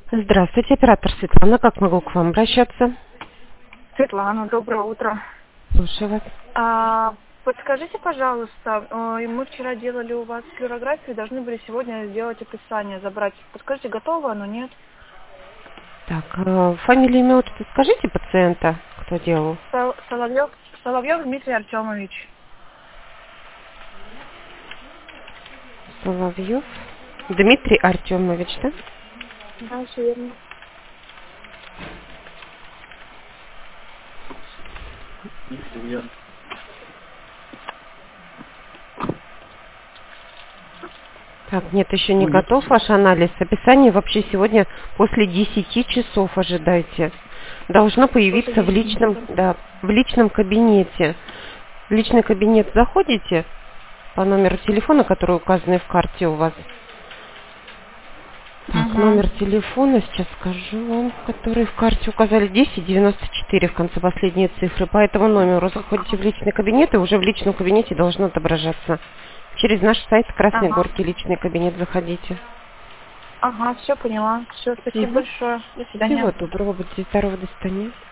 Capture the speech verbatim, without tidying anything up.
Здравствуйте, оператор Светлана. Как могу к вам обращаться? Светлана, доброе утро. Слушаю вас. А, подскажите, пожалуйста, э, мы вчера делали у вас флюорографию, должны были сегодня сделать описание, забрать. Подскажите, готово оно, нет? Так, э, фамилию, имя, отчество скажите пациента, кто делал? Сол- Соловьев, Соловьев Дмитрий Артемович. Соловьев Дмитрий Артемович, да? Да, все верно. Так, нет, еще не готов ваш анализ. Описание вообще сегодня после десяти часов ожидайте. Должно После появиться в десяти личном, часов. да, в личном кабинете. В личный кабинет заходите по номеру телефона, который указан в карте у вас. Так, Угу. номер телефона, сейчас скажу вам, который в карте указали, десять девяносто четыре в конце последние цифры. По этому номеру заходите в личный кабинет, и уже в личном кабинете должно отображаться. Через наш сайт Красной Ага. Горки личный кабинет заходите. Ага, все поняла. Все, спасибо Мгм. большое. До свидания. Всего доброго, будьте здоровы, до свидания.